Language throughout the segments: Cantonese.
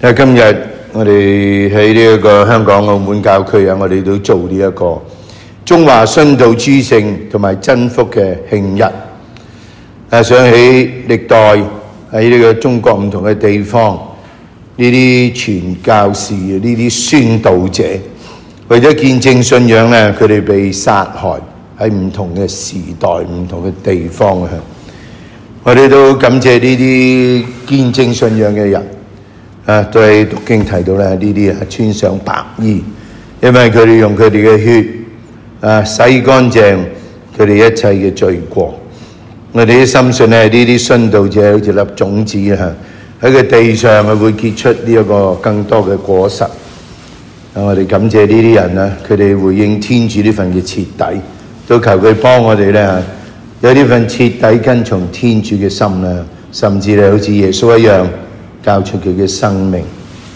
今日我哋喺呢一個香港澳門教區我哋都做呢一個中華殉道諸聖同埋真福嘅慶日。想起歷代喺呢個中國唔同嘅地方，呢啲傳教士、呢啲宣道者，為咗見證信仰咧，佢哋被殺害喺唔同嘅時代、唔同嘅地方。我哋都感謝呢啲見證信仰嘅人。都係讀經提到咧，呢啲穿上白衣，因為佢哋用佢哋嘅血洗乾淨佢哋一切嘅罪過。我哋都深信咧，呢啲殉道者好似粒種子喺個地上會結出呢一個更多嘅果實。我哋感謝呢啲人佢哋回應天主呢份嘅徹底，都求佢幫我哋咧有呢份徹底跟從天主嘅心啦，甚至咧好似耶穌一樣交出佢嘅生命。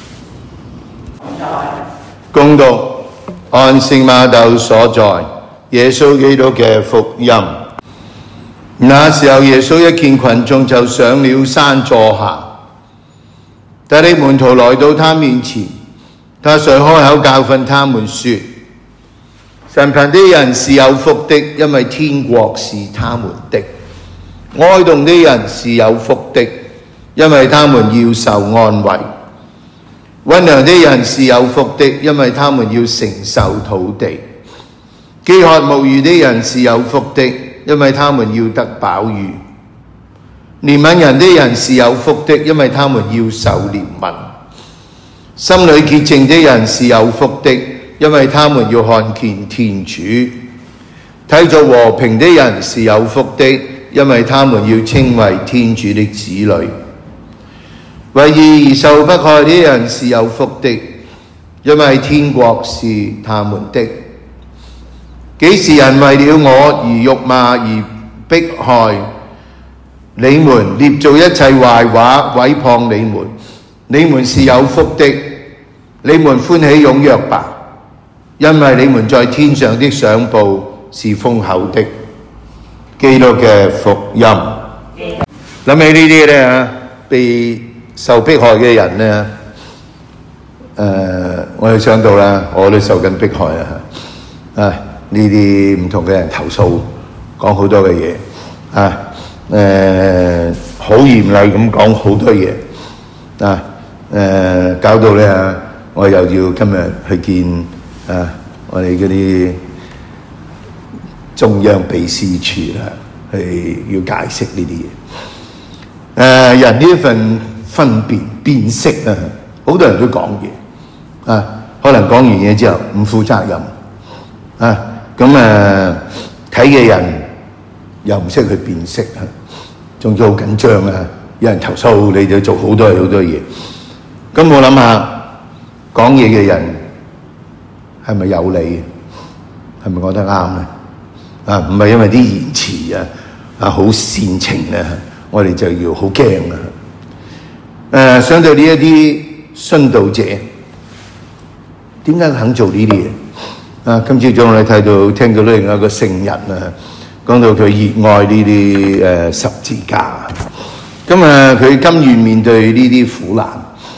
恭讀按聖瑪竇所在耶穌基督嘅福音。那時候耶穌一見群眾，就上了山坐下。他的門徒來到他面前，他遂開口教訓他們說：神貧的人是有福的，因為天國是他們的；哀慟的人是有福的，因為他們要受安慰；溫良的人是有福的，因為他們要承受土地；飢渴慕義的人是有福的，因為他們要得飽飫；憐憫人的人是有福的，因為他們要受憐憫；心裏潔淨的人是有福的，因為他們要看見天主；締造和平的人是有福的，因為他們要稱為天主的子女；為義而受迫害的人是有福的，因為天國是他們的。幾時人為了我而辱罵而迫害你們，捏造一切壞話毀謗你們，你們是有福的，你們歡喜踴躍吧，因為你們在天上的賞報是豐厚的。基督嘅福音。諗起呢啲咧被受迫害嘅人咧，我哋想到啦，我都受緊迫害啊！呢啲唔同嘅人投訴，講好多嘅嘢好嚴厲咁講好多嘢搞到咧我又要今日去見我哋嗰啲中央秘書處啦，去要解釋呢啲嘢。人呢一份分辨辨識好多人都講嘢可能講完嘢之後唔負責任咁睇嘅人又唔識去辨識仲要好緊張有人投訴你就做好多嘢。咁我諗下講嘢嘅人係咪有理？係咪講得啱咧？唔係因為啲言辭好煽情我哋就要好驚想到呢一啲殉道者，點解肯做呢啲嘢？今朝早我哋聽到另一個聖人講到佢熱愛呢啲十字架。咁佢甘願面對呢啲苦難，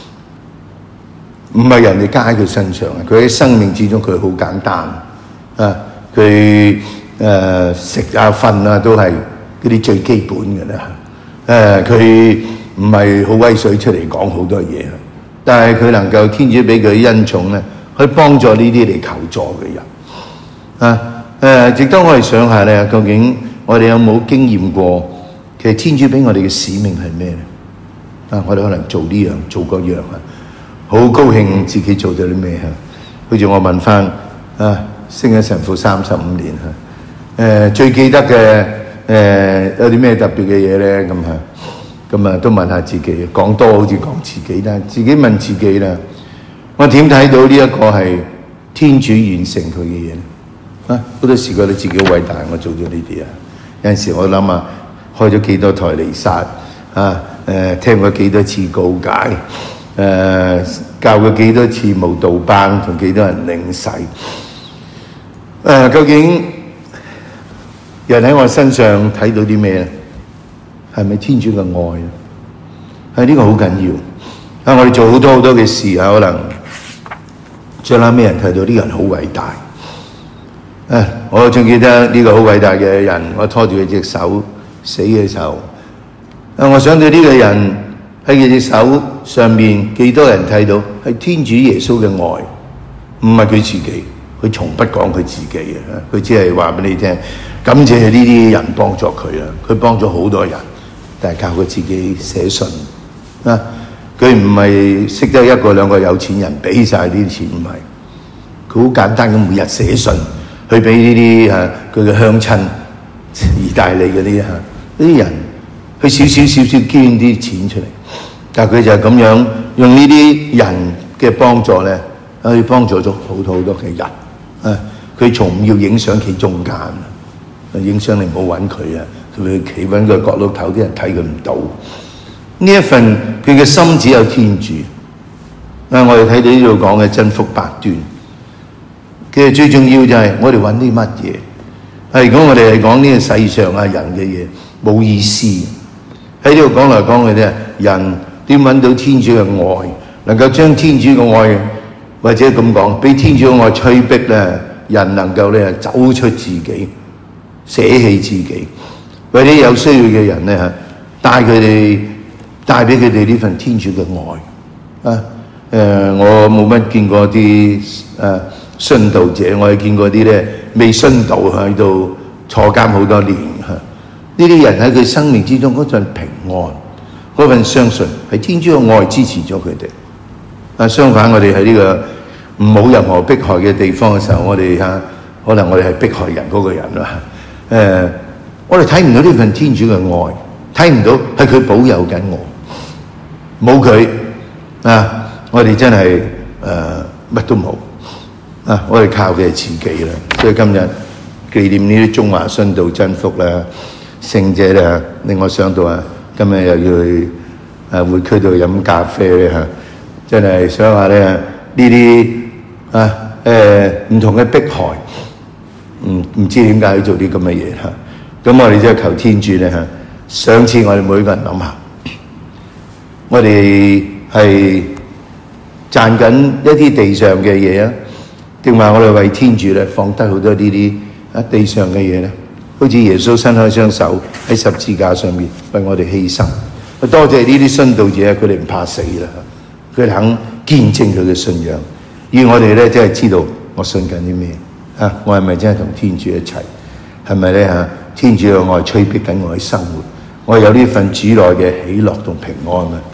唔係人哋加喺佢身上佢喺生命之中佢好簡單佢食瞓都係嗰啲最基本嘅啦。佢唔係好威水出嚟講好多嘢，但係佢能夠天主俾佢恩寵咧，去幫助呢啲嚟求助嘅人值得我哋想下咧，究竟我哋有冇經驗過？其實天主俾我哋嘅使命係咩咧？我哋可能做呢樣做嗰樣好高興自己做咗啲咩好似我問翻升咗神父35年最記得嘅有啲咩特別嘅嘢咧？咁都問下自己，講多好似講自己啦，自己問自己啦，我點睇到呢一個係天主完成佢嘅嘢咧？好多時覺得自己好偉大，我做咗呢啲有陣時我諗開咗幾多台彌撒聽過幾多次告解教過幾多次慕道班，同幾多人領洗究竟人喺我身上睇到啲咩咧？係咪天主嘅愛？係呢個好緊我哋做好多嘅事可能最後尾人睇到呢個人好偉大。我仲記得呢個好偉大嘅人，我拖住佢隻手死嘅時候，我想到呢個人喺佢隻手上面幾多人睇到係天主耶穌嘅愛，唔係佢自己，佢從不講佢自己嘅，佢只係話俾你聽，感謝呢啲人幫助佢啦，佢幫咗好多人，但係靠佢自己寫信佢唔係識得一個兩個有錢人俾晒呢啲錢，唔係，佢好簡單咁每日寫信去俾呢啲佢嘅鄉親，意大利嗰啲呢啲人，佢少少捐啲錢出嚟，但係佢就係咁樣用呢啲人嘅幫助咧，去幫助咗好多嘅人。佢從唔要影相企中間，影相你唔好揾佢佢企揾個角落頭，啲人睇佢唔到。呢一份佢嘅心只有天主。我哋睇到呢度講嘅真福八端，其實最重要就係我哋揾啲乜嘢。如果我哋係講呢個世上人嘅嘢，冇意思。喺呢度講嚟講去咧，人點揾到天主嘅愛，能夠將天主嘅愛，或者咁講，俾天主嘅愛催逼咧，人能夠咧走出自己，捨棄自己，為啲有需要嘅人咧帶俾佢哋呢份天主嘅愛。我冇乜見過啲殉道者，我係見過啲咧未殉道喺度坐監好多年。呢啲人喺佢生命之中嗰份平安，嗰份相信係天主嘅愛支持咗佢哋。相反，我哋喺呢個冇任何迫害嘅地方嘅時候，我哋可能我哋係迫害人嗰個人啦。我哋睇唔到呢份天主嘅愛，睇唔到係佢保佑緊我。冇佢我哋真係乜都冇我哋靠嘅係自己啦。所以今日紀念呢啲中華殉道真福啦、聖者咧，令我想到今日又要去會區度飲咖啡咧真係想話咧呢啲唔同嘅迫害，唔知點解要做啲咁嘅嘢咁我哋真係求天主咧上次我哋每個人諗下，我哋係賺緊一啲地上嘅嘢定話我哋為天主咧放低好多呢啲地上嘅嘢咧？好似耶穌伸開雙手喺十字架上面為我哋犧牲。多謝呢啲殉道者，佢哋唔怕死啦，佢哋肯見證佢嘅信仰。而我哋咧真係知道我信緊啲咩我係咪真係同天主一齊？係咪咧天主嘅愛催逼緊我嘅生活？我有呢份主內嘅喜樂同平安